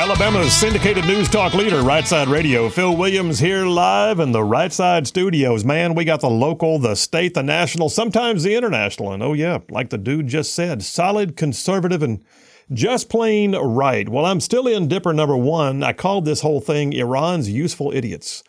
Alabama's syndicated news talk leader, Right Side Radio. Phil Williams here live in the Right Side studios. Man, we got the local, the state, the national, sometimes the international. And oh yeah, like the dude just said, solid, conservative, and just plain right. Well, I'm still in Dipper number one. I called this whole thing Iran's useful idiots.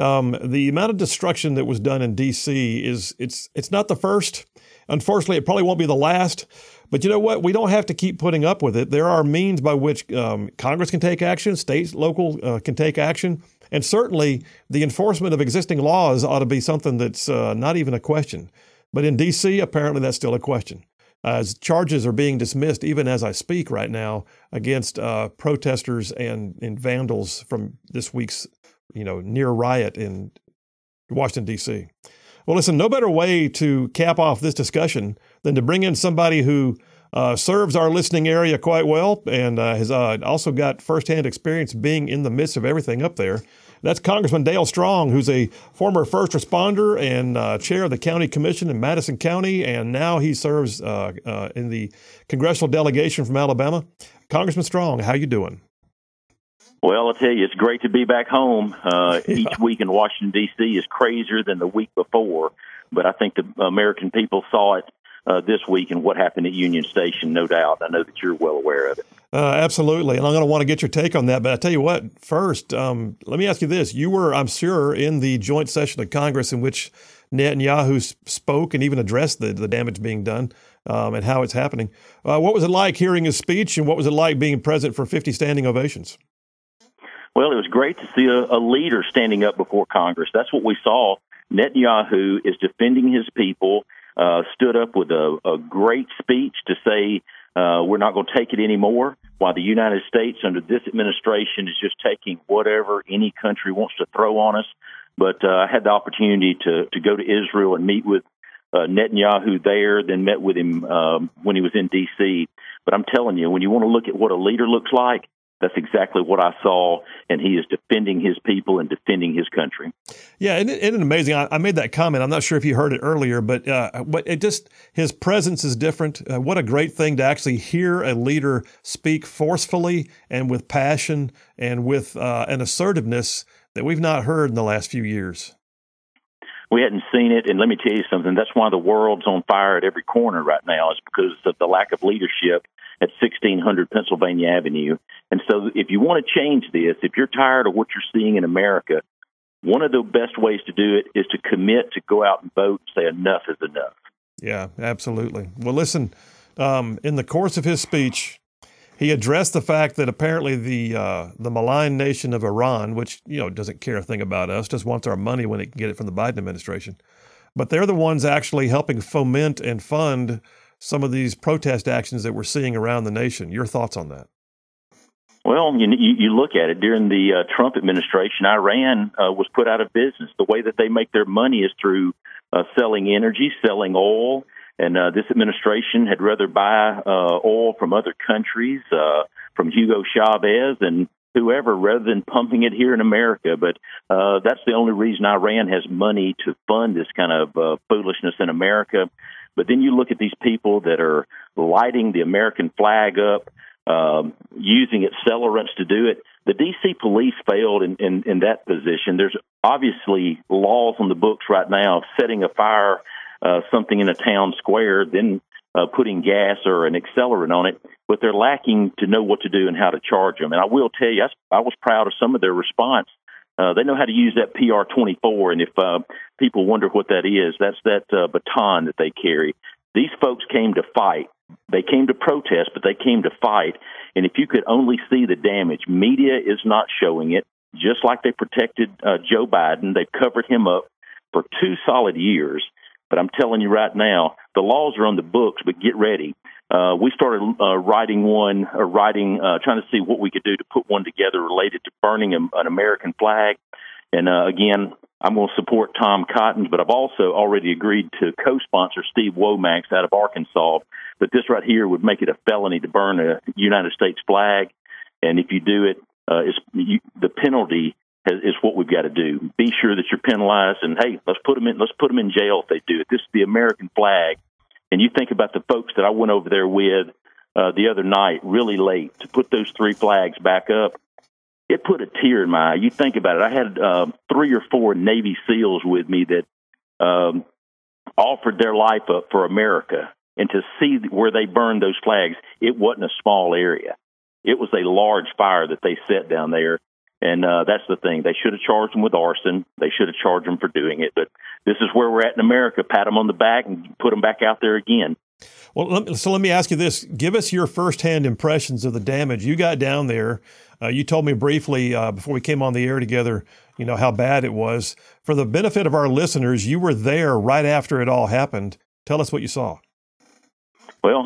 The amount of destruction that was done in D.C. it's not the first. Unfortunately, it probably won't be the last. But you know what? We don't have to keep putting up with it. There are means by which Congress can take action, states, local can take action, and certainly the enforcement of existing laws ought to be something that's not even a question. But in D.C., apparently that's still a question. As charges are being dismissed, even as I speak right now, against protesters and vandals from this week's, near riot in Washington, D.C. Well, listen, no better way to cap off this discussion than to bring in somebody who serves our listening area quite well and has also got firsthand experience being in the midst of everything up there. That's Congressman Dale Strong, who's a former first responder and chair of the county commission in Madison County, and now he serves in the congressional delegation from Alabama. Congressman Strong, how you doing? Well, I'll tell you, it's great to be back home. Each week in Washington, D.C. is crazier than the week before, but I think the American people saw it this week and what happened at Union Station, no doubt. I know that you're well aware of it. Absolutely, and I'm going to want to get your take on that, but I tell you what, first, let me ask you this. You were, I'm sure, in the joint session of Congress in which Netanyahu spoke and even addressed the damage being done and how it's happening. What was it like hearing his speech, and what was it like being present for 50 standing ovations? Well, it was great to see a leader standing up before Congress. That's what we saw. Netanyahu is defending his people, stood up with a great speech to say we're not going to take it anymore, while the United States under this administration is just taking whatever any country wants to throw on us. But I had the opportunity to go to Israel and meet with Netanyahu there, then met with him when he was in D.C. But I'm telling you, when you want to look at what a leader looks like, that's exactly what I saw, and he is defending his people and defending his country. Yeah, isn't it amazing? I made that comment. I'm not sure if you heard it earlier, but it just, his presence is different. What a great thing to actually hear a leader speak forcefully and with passion and with an assertiveness that we've not heard in the last few years. We hadn't seen it, and let me tell you something. That's why the world's on fire at every corner right now, is because of the lack of leadership at 1600 Pennsylvania Avenue. And so if you want to change this, if you're tired of what you're seeing in America, one of the best ways to do it is to commit to go out and vote and say enough is enough. Yeah, absolutely. Well, listen, in the course of his speech, he addressed the fact that apparently the malign nation of Iran, which doesn't care a thing about us, just wants our money when it can get it from the Biden administration, but they're the ones actually helping foment and fund some of these protest actions that we're seeing around the nation. Your thoughts on that? Well, you look at it. During the Trump administration, Iran was put out of business. The way that they make their money is through selling energy, selling oil. And this administration had rather buy oil from other countries, from Hugo Chavez and whoever, rather than pumping it here in America. But that's the only reason Iran has money to fund this kind of foolishness in America. But then you look at these people that are lighting the American flag up, using accelerants to do it. The D.C. police failed in that position. There's obviously laws on the books right now of setting a fire, something in a town square, then putting gas or an accelerant on it, but they're lacking to know what to do and how to charge them. And I will tell you, I was proud of some of their response. They know how to use that PR-24, and if people wonder what that is, that's that baton that they carry. These folks came to fight. They came to protest, but they came to fight. And if you could only see the damage, media is not showing it. Just like they protected Joe Biden, they've covered him up for 2 solid years. But I'm telling you right now, the laws are on the books, but get ready. We started trying to see what we could do to put one together related to burning an American flag. And again, I'm going to support Tom Cotton, but I've also already agreed to co-sponsor Steve Womack out of Arkansas. But this right here would make it a felony to burn a United States flag. And if you do it, the penalty is what we've got to do. Be sure that you're penalized, and hey, let's put them in jail if they do it. This is the American flag. And you think about the folks that I went over there with the other night, really late, to put those 3 flags back up. it put a tear in my eye. You think about it. I had 3 or 4 Navy SEALs with me that offered their life up for America. And to see where they burned those flags, it wasn't a small area. It was a large fire that they set down there. And that's the thing. They should have charged them with arson. They should have charged them for doing it. But this is where we're at in America. Pat them on the back and put them back out there again. Well, let me ask you this. Give us your firsthand impressions of the damage. You got down there. You told me briefly before we came on the air together, how bad it was. For the benefit of our listeners, you were there right after it all happened. Tell us what you saw. Well,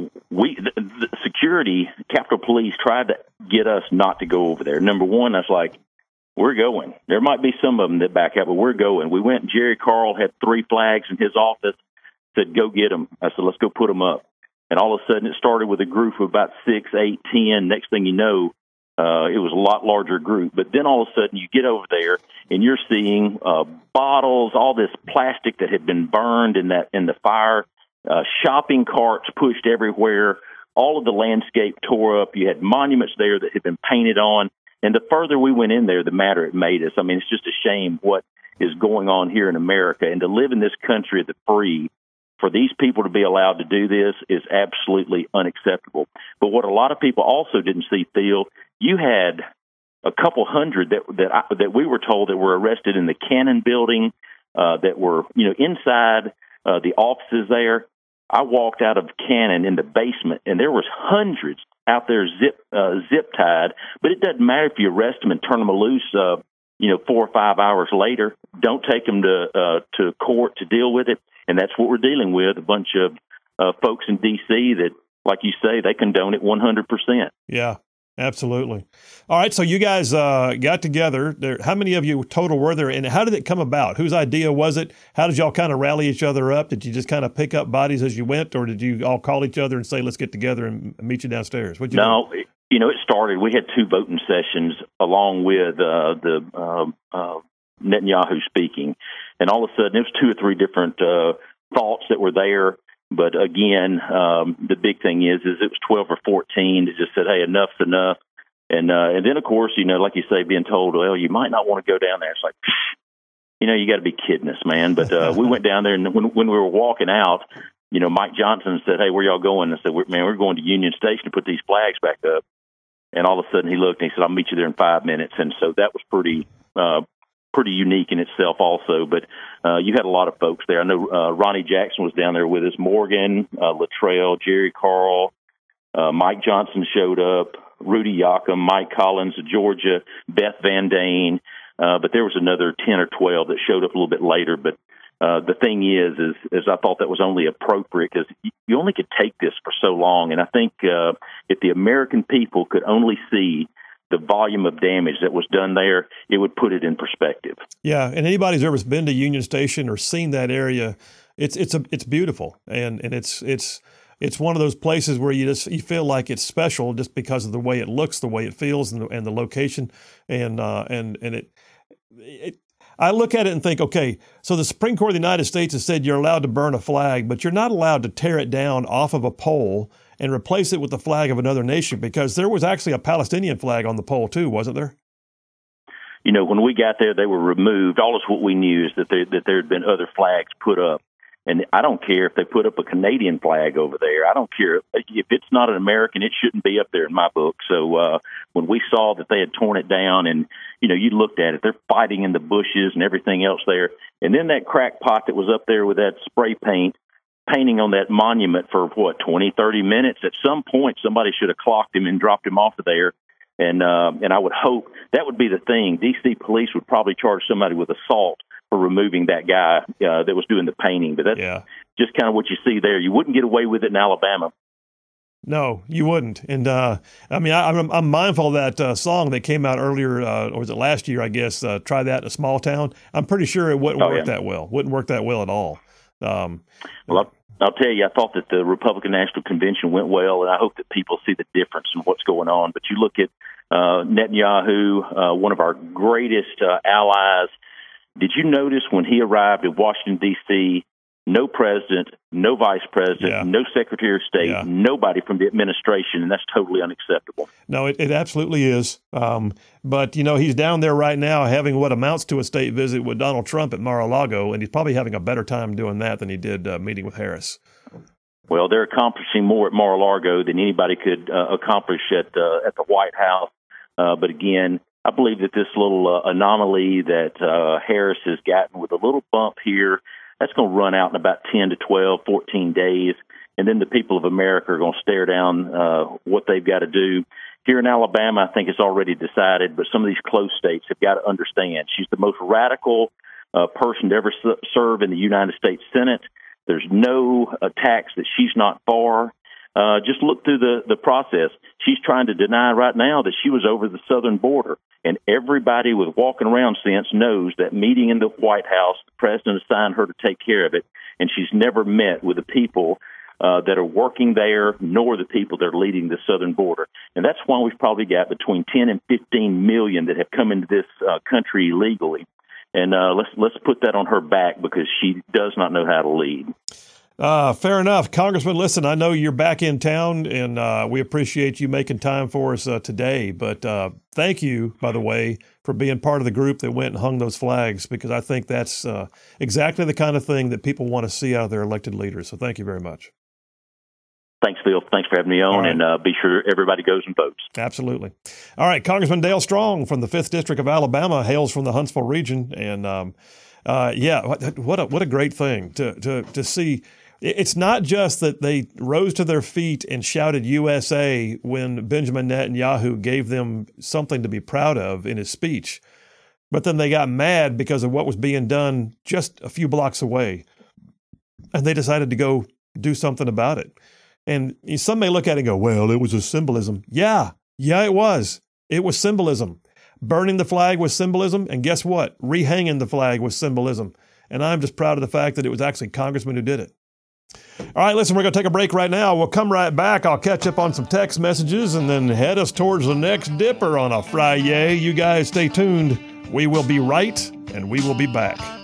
the security, Capitol Police tried to get us not to go over there. Number one, I was like, we're going. There might be some of them that back out, but we're going. We went, and Jerry Carl had 3 flags in his office, said, go get them. I said, let's go put them up. And all of a sudden, it started with a group of about 6, 8, 10. Next thing you know, it was a lot larger group. But then all of a sudden, you get over there, and you're seeing bottles, all this plastic that had been burned in the fire. Shopping carts pushed everywhere. All of the landscape tore up. You had monuments there that had been painted on. And the further we went in there, the madder it made us. I mean, it's just a shame what is going on here in America. And to live in this country of the free, for these people to be allowed to do this is absolutely unacceptable. But what a lot of people also didn't see, Theo, you had a couple hundred that we were told that were arrested in the Cannon building, that were inside the offices there. I walked out of Cannon in the basement, and there was hundreds out there zip tied. But it doesn't matter if you arrest them and turn them loose, 4 or 5 hours later. Don't take them to court to deal with it, and that's what we're dealing with. A bunch of folks in D.C. that, like you say, they condone it 100%. Yeah. Absolutely. All right. So you guys got together. How many of you total were there? And how did it come about? Whose idea was it? How did y'all kind of rally each other up? Did you just kind of pick up bodies as you went, or did you all call each other and say, let's get together and meet you downstairs? What'd you do? It started. We had 2 voting sessions along with the Netanyahu speaking. And all of a sudden, it was 2 or 3 different thoughts that were there. But again, the big thing is it was 12 or 14 that just said, hey, enough's enough. And then, of course, like you say, being told, well, you might not want to go down there. It's like, you got to be kidding us, man. But we went down there, and when we were walking out, Mike Johnson said, hey, where y'all going? I said, we're going to Union Station to put these flags back up. And all of a sudden he looked and he said, I'll meet you there in 5 minutes. And so that was pretty unique in itself also. But you had a lot of folks there. I know Ronnie Jackson was down there with us, Morgan, Luttrell, Jerry Carl, Mike Johnson showed up, Rudy Yocum, Mike Collins of Georgia, Beth Van Dane. But there was another 10 or 12 that showed up a little bit later. But the thing is I thought that was only appropriate because you only could take this for so long. And I think if the American people could only see the volume of damage that was done there, it would put it in perspective. Yeah, and anybody who's ever been to Union Station or seen that area, it's beautiful, and it's one of those places where you feel like it's special just because of the way it looks, the way it feels, and the location, and it. I look at it and think, okay, so the Supreme Court of the United States has said you're allowed to burn a flag, but you're not allowed to tear it down off of a pole and replace it with the flag of another nation, because there was actually a Palestinian flag on the pole too, wasn't there? When we got there, they were removed. All of what we knew is that there had been other flags put up. And I don't care if they put up a Canadian flag over there. I don't care. If it's not an American, it shouldn't be up there in my book. So when we saw that they had torn it down and, you looked at it, they're fighting in the bushes and everything else there. And then that crackpot that was up there with that spray painting on that monument for, 20, 30 minutes. At some point, somebody should have clocked him and dropped him off of there. And I would hope that would be the thing. D.C. police would probably charge somebody with assault for removing that guy that was doing the painting. But that's just kind of what you see there. You wouldn't get away with it in Alabama. No, you wouldn't. And I'm mindful of that song that came out earlier, or was it last year, I guess, Try That in a Small Town. I'm pretty sure it wouldn't work that well. Wouldn't work that well at all. Well, I'll tell you, I thought that the Republican National Convention went well, and I hope that people see the difference in what's going on. But you look at Netanyahu, one of our greatest allies. Did you notice when he arrived at Washington, D.C., no president, no vice president, no secretary of state, nobody from the administration, and that's totally unacceptable. No, it absolutely is. But, he's down there right now having what amounts to a state visit with Donald Trump at Mar-a-Lago, and he's probably having a better time doing that than he did meeting with Harris. Well, they're accomplishing more at Mar-a-Lago than anybody could accomplish at the White House. But again, I believe that this little anomaly that Harris has gotten with a little bump here, that's going to run out in about 10 to 12, 14 days. And then the people of America are going to stare down what they've got to do. Here in Alabama, I think it's already decided, but some of these close states have got to understand she's the most radical person to ever serve in the United States Senate. There's no attacks that she's not for. Just look through the process. She's trying to deny right now that she was over the southern border. And everybody with walking around sense knows that meeting in the White House, the president assigned her to take care of it, and she's never met with the people that are working there, nor the people that are leading the southern border. And that's why we've probably got between 10 and 15 million that have come into this country illegally. And let's put that on her back because she does not know how to lead. Fair enough. Congressman, listen, I know you're back in town, and we appreciate you making time for us today. But thank you, by the way, for being part of the group that went and hung those flags, because I think that's exactly the kind of thing that people want to see out of their elected leaders. So thank you very much. Thanks, Phil. Thanks for having me on, and be sure everybody goes and votes. Absolutely. All right, Congressman Dale Strong from the 5th District of Alabama hails from the Huntsville region, and what a great thing to see. It's not just that they rose to their feet and shouted USA when Benjamin Netanyahu gave them something to be proud of in his speech, but then they got mad because of what was being done just a few blocks away, and they decided to go do something about it. And some may look at it and go, well, it was a symbolism. Yeah, it was. It was symbolism. Burning the flag was symbolism, and guess what? Rehanging the flag was symbolism. And I'm just proud of the fact that it was actually congressmen who did it. All right, listen, we're going to take a break right now. We'll come right back. I'll catch up on some text messages and then head us towards the next dipper on a Friday. You guys stay tuned. We will be right, and we will be back.